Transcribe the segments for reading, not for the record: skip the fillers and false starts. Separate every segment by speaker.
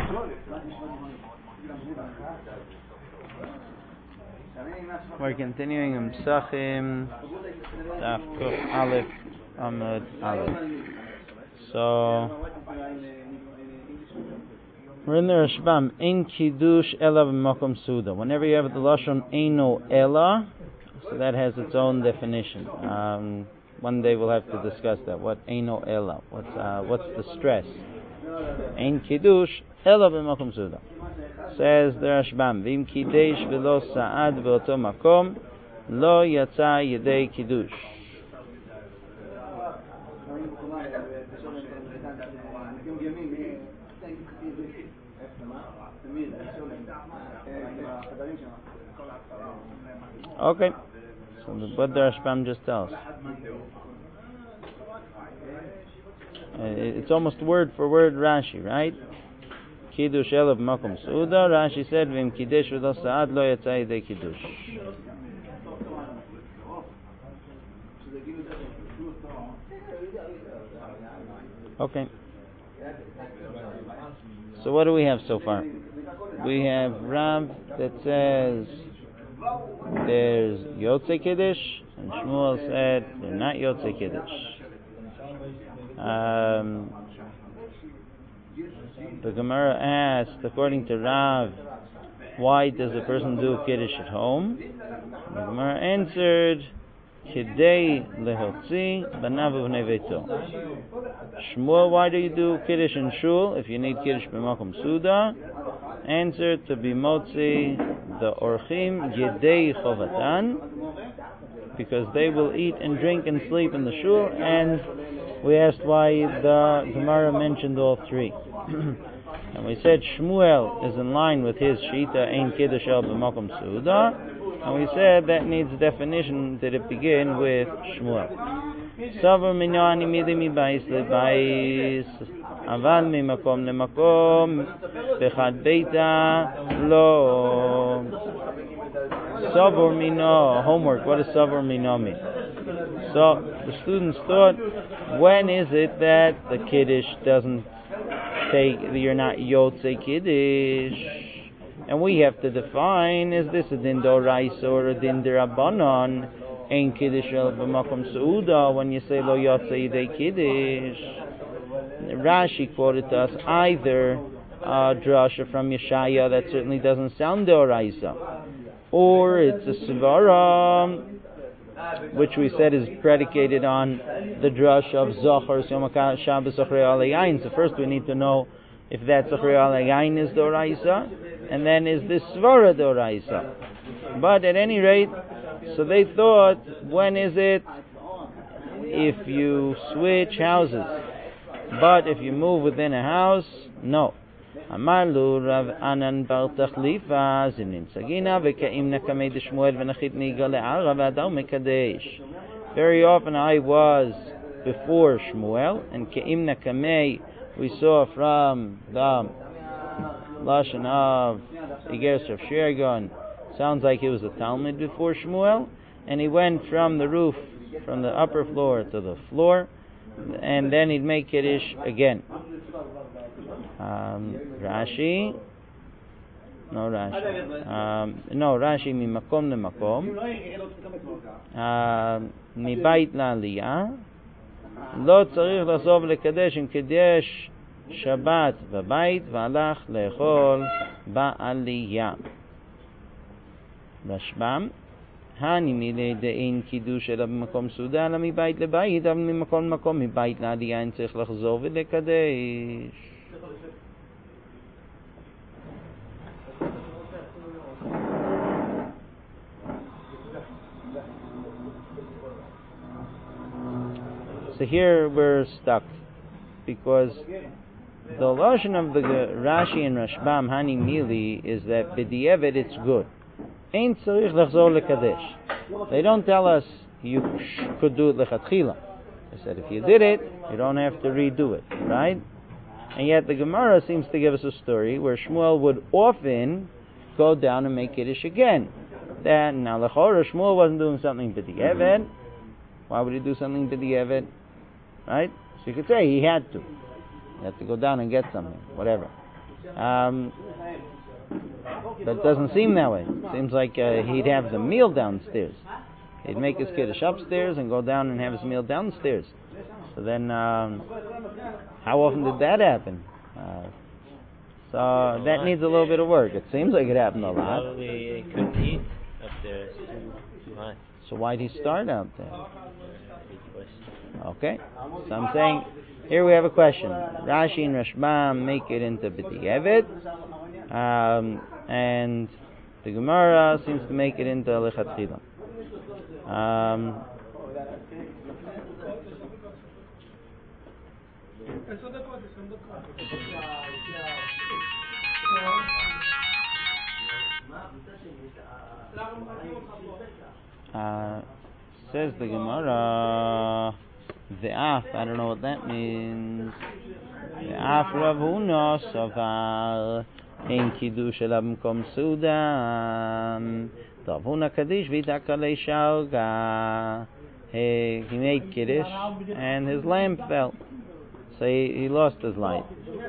Speaker 1: We're continuing in Psachim, Daf Kuf Aleph Amud Aleph. So we're in the Rashbam. Ein Kiddush Ela b'Makom Suda. Whenever you have the lashon Eino Ela, so that has its own definition. One day we'll have to discuss that. What Eino Ela? What's the stress? Ein Kiddush Ela b'Makom Suda. Says the Rashbam, Vim Kiddush v'lo Sa'ad v'oto Makom lo yatsa yedei Kiddush. Okay, so what the Rashbam just tells. It's almost word for word Rashi, right? Kiddush Ela b'Makom Suda. Rashi said, V'im Kiddush v'lo Sa'ad lo yatsa yedei Kiddush. Okay. So what do we have so far? We have Rav that says there's Yotzei Kiddush, and Shmuel said they're not Yotzei Kiddush. The Gemara asked, according to Rav, why does a person do Kiddush at home? The Gemara answered, Kidei lehotzi banav uvnei veito. Shmuel, why do you do Kiddush in Shul if you need Kiddush b'Makom Suda? Answer, to be motzi the orchim yedei chovatan, because they will eat and drink and sleep in the Shul, and we asked why the Gemara mentioned all three. And we said Shmuel is in line with his Shita, Ein Kiddush El b'Makom Suda, and we said that needs definition. Did it begin with Shmuel? Savar minani midi mi bais lebais, aval mi makom lemakom, bechad beita lo. Savar mino, homework. What does Savar mino mean? So the students thought, when is it that the Kiddush doesn't say you're not Yotzei Kiddush? And we have to define, is this a din d'oraisa or a din d'rabbanan? Ein Kiddush El b'Makom Suda, when you say lo Yotzei yedei Kiddush. Rashi quoted to us either a drasha from Yeshaya that certainly doesn't sound d'oraisa, or it's a svara, which we said is predicated on the drush of Zohar Yom Shabbos Zachrei Alei Yain. So first we need to know if that Zachrei Alei Yain is d'oraisa, and then is this svara d'oraisa. But at any rate, so they thought, when is it if you switch houses? But if you move within a house, no. Amalu Rav Anan bar Tachlifa Zinin Sagina v'ka'im nakamei d'Shmuel v'nachit niga le'ara v'adar mekadesh. Very often I was before Shmuel, and ka'im nakamei we saw from the lashon of Igeres of Shergon. Sounds like he was a Talmud before Shmuel, and he went from the roof, from the upper floor to the floor, and then he'd make Kiddush again. Rashi mi makom lemakom, mi bait la'aliyah, lo tzarich lasov lekadesh in kedesh Shabbat v'bait v'alach le'echol ba'aliyah. Rashbam, hani milei de'ein kiddush ela b'makom suda la mi bait lebait, אבל ממקום למקום mi bait la'aliyah אין צריך לחזור ולקדש. So here we're stuck, because the lashon of the Rashi and Rashbam Hani Mili is that b'di'evet it's good. Ein tzarich lachzor lekadesh. They don't tell us you could do it lechatchila. They said if you did it, you don't have to redo it, right? And yet the Gemara seems to give us a story where Shmuel would often go down and make Kiddush again. Then now l'chora Shmuel wasn't doing something b'di'evet. Why would he do something b'di'evet? Right? So you could say he had to. He had to go down and get something, whatever. But it doesn't seem that way. It seems like he'd have the meal downstairs. He'd make his kiddush upstairs and go down and have his meal downstairs. So then, how often did that happen? So that needs a little bit of work. It seems like it happened a lot.
Speaker 2: Probably he couldn't eat upstairs. Too hot.
Speaker 1: So why'd he start out there? Okay. So I'm saying, here we have a question. Rashi and Rashbam make it into B'di'evet, and the Gemara seems to make it into Lechatchila. Says the Gemara, Ve'af, I don't know what that means. Ve'af Rav Huna Savar in Kiddush Elav M'kom Sudan. Rav Huna Kaddish V'Takale Shalga. He made Kiddush and his lamp fell. So he lost his light.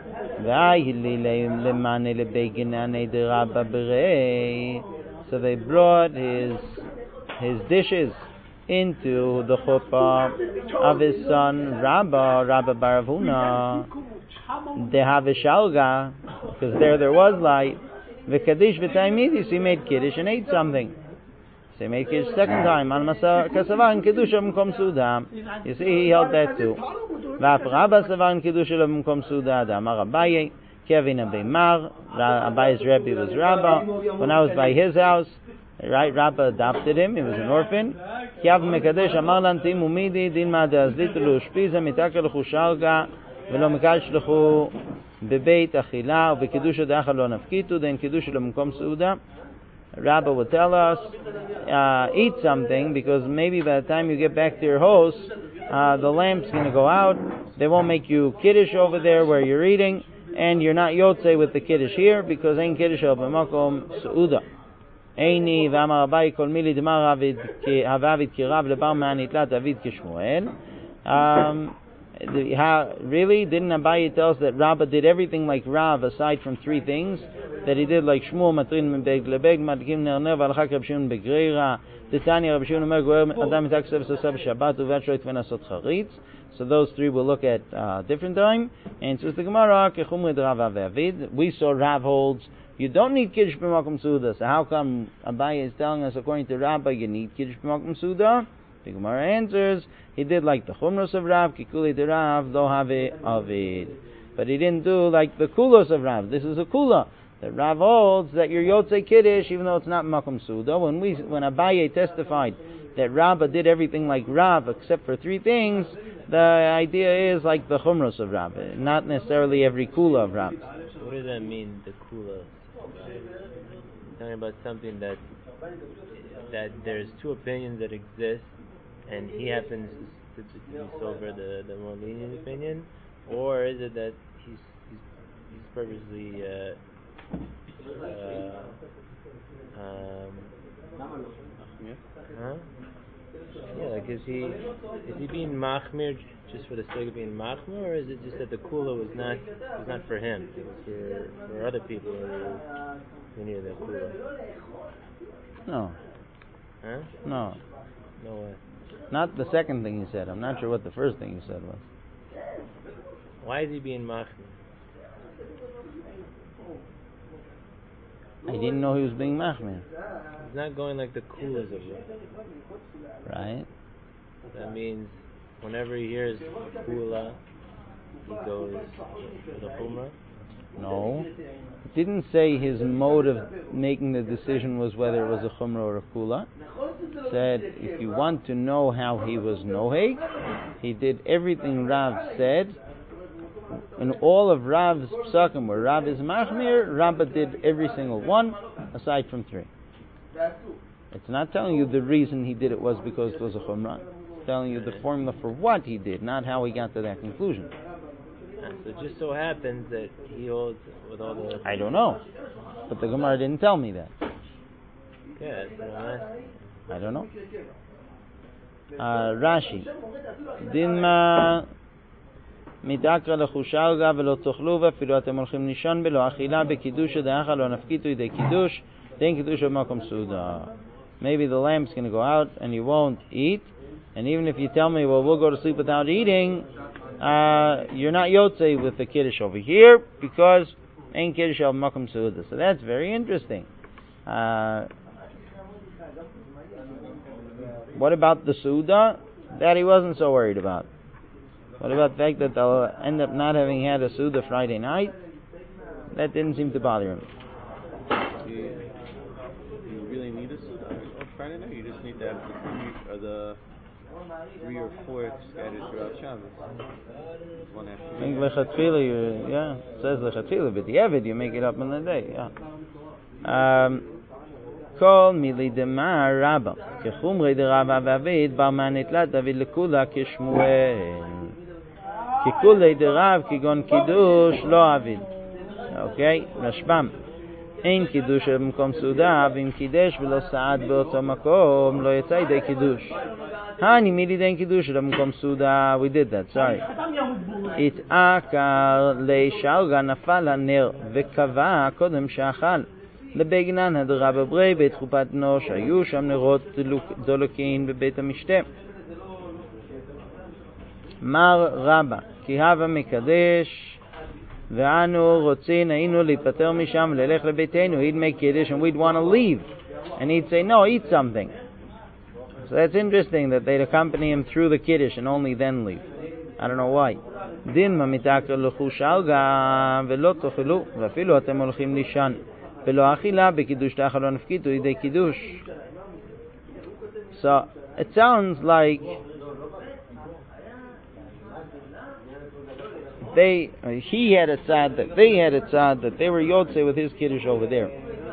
Speaker 1: So they brought his dishes into the chuppah of his son Rabba Bar Avuna. They have a shalga, because there was light. V'kadish v'taimidis, he made kiddush and ate something. So he made kiddush second time. Al masa kasavan kiddush m'kom suda. You see, he held that too. V'af Rabba savan kiddush m'kom suda. Amar Abaye, Kevin Abeimar. Abaye's Rebbe was Rabba. When I was by his house, right, Rabba adopted him. He was an orphan. Kiav mekadesh amar lantim umidi din ma'adazlit lu'ushpiza mitaka l'chushalga v'lo mekadesh l'chu bebeit achila u'bekedusha de'achal lo nafkitu then kedusha l'mkom suda. Rabba would tell us, eat something, because maybe by the time you get back to your host, the lamp's going to go out. They won't make you kiddush over there where you're eating, and you're not yotzei with the kiddush here, because ain't kiddush el b'makom suda. Eini v'amar Abai kol mili d'mar havavid kirav lebar ma'anitlat avid kishmuel. Really? Didn't Abai tell us that Rabba did everything like Rav aside from three things? That he did like Shmuel matrin beg lebeg madkim nerner v'alchak Rab Shimon begreira Titania Rab Shimon omer goer adam mitaksev sosav Shabbat u'v'atroit v'nasot charitz. So those three we'll look at different time. And so the Gemara kechumrid Rav Avid. We saw Rav holds you don't need kiddush b'makom suda. So how come Abai is telling us according to Rabba you need kiddush b'makom suda? The Gemara answers he did like the chumros of Rav kikuli de Rav lo have avid, but he didn't do like the kulos of Rav. This is a kula that Rav holds that you're yotzei kiddush even though it's not makom suda. When Abaye testified that Rabba did everything like Rav except for three things, the idea is like the chumros of Rav, not necessarily every kula of Rav.
Speaker 2: What does that mean, the kula? Talking about something that there's two opinions that exist, and he happens to be over the more lenient opinion, or is it that he's purposely yeah, like is he being machmir just for the sake of being machmir, or is it just that the kula was not for him, it was for other people who needed that kula?
Speaker 1: No.
Speaker 2: Huh?
Speaker 1: No.
Speaker 2: No way.
Speaker 1: Not the second thing he said. I'm not sure what the first thing he said was.
Speaker 2: Why is he being machmir?
Speaker 1: I didn't know he was being machmir.
Speaker 2: He's not going like the kulas of it.
Speaker 1: Right?
Speaker 2: That means whenever he hears kula, he goes to the chumrah.
Speaker 1: No. It didn't say his mode of making the decision was whether it was a chumrah or a kula. It said, if you want to know how he was noheg, he did everything Rav said. In all of Rav's psakim where Rav is machmir, Rabba did every single one, aside from three. It's not telling you the reason he did it was because it was a chumrah. It's telling you the formula for what he did, not how he got to that conclusion.
Speaker 2: So it just so happens that he holds with all the...
Speaker 1: I don't know. But the Gemara didn't tell me that.
Speaker 2: Yeah, that's what I'm asking.
Speaker 1: I don't know. Rashi. Dinma מתעקרא לחושלגה ולא תאכלו ואפילו אתם הולכים לישון בלא אכילה בקידושא דאכל לא נפקיתו ידי קידוש דין קידושא במקום סעודה. Maybe the lamb's going to go out and you won't eat, and even if you tell me, well, we'll go to sleep without eating, you're not yotzei with the kiddush over here because ain't kiddush al makom seudah. So that's very interesting. What about the seudah? That he wasn't so worried about. What about the fact that they'll end up not having had a seudah Friday night? That didn't seem to bother him.
Speaker 3: Do you really need a seudah on Friday night? You just need to have the 3 or 4 scattered throughout Shabbos. One after the
Speaker 1: I think lechatchila, yeah, it says lechatchila, but the Evid, you make it up in the day, yeah. Kol mili demar rabba, kechumrei de rabba v'avid, bar nitlat David lekula kishmuel. Kikulei de rav, kigon kiddush, lo avid. Okay, Rashbam. אין קידוש במקום סעודה, ואם קידש ולא סעד באותו מקום, לא יצא ידי קידוש. מי לידי קידוש במקום סעודה? We did that, sorry. התעקר לשלגה נפל הנר, וקבע קודם שאכל. לבגנן הדרה בברי, בית חופת נוש, היו שם נרות דולקין בבית המשתה. מר רבא, כי הווה מקדש, ואנו רוצים היינו להיפטר משם ללך לביתנו. He'd make kiddush and we'd want to leave, and he'd say no, eat something. So that's interesting that they'd accompany him through the kiddush and only then leave. I don't know why. דין מתעקר לחושלגה ולא תאכלו ואפילו אתם הולכים לישון ולא אכילה בקידוש תאכל לא נפקיתו ידי קידוש. So it sounds like he had a tzad, that they had a tzad, that they were yotzei with his kiddush over there.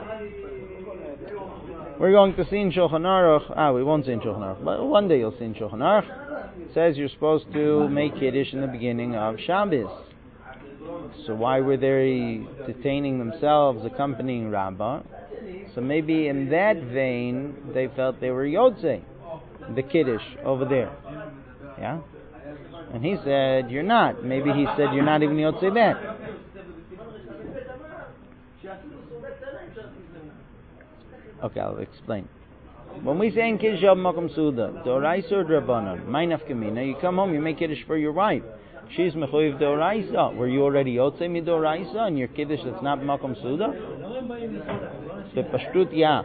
Speaker 1: We're going to see in Shulchan Aruch, we won't see in Shulchan Aruch, but one day you'll see in Shulchan Aruch. It says you're supposed to make kiddush in the beginning of Shabbos. So why were they detaining themselves, accompanying Rabbah? So maybe in that vein, they felt they were yotzei, the kiddush over there. Yeah? And he said, you're not. Maybe he said, you're not even yotzei that. Okay, I'll explain. When we say in Kiddush al Makom Suda, Doraisa or Drabanan, my nafkamina, you come home, you make Kiddush for your wife. She's mechoyev Doraisa. Were you already yotzei mi Doraisa and your Kiddush that's not Makom Suda? The Pashtut, yeah.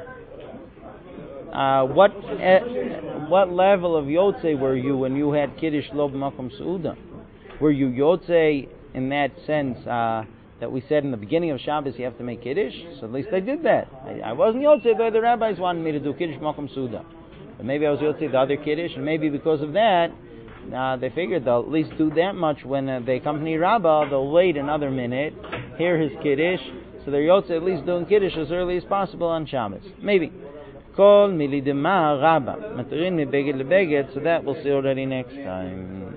Speaker 1: What level of yotzei were you when you had Kiddush lo b'makom su'uda? Were you yotzei in that sense that we said in the beginning of Shabbos you have to make Kiddush? So at least I did that. I wasn't yotzei, but the rabbis wanted me to do Kiddush b'makom su'uda. But maybe I was yotzei the other Kiddush, and maybe because of that, they figured they'll at least do that much when they accompany Rabbah. They'll wait another minute, hear his Kiddush, so they're yotzei at least doing Kiddush as early as possible on Shabbos. Maybe. Kol milidema rabba materin mi beged lebeged. So that we'll see already next time.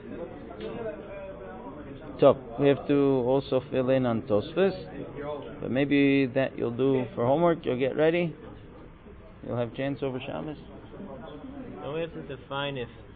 Speaker 1: So we have to also fill in on Tosfos, but maybe that you'll do for homework. You'll get ready. You'll have chance over Shabbos.
Speaker 2: Don't we have to define if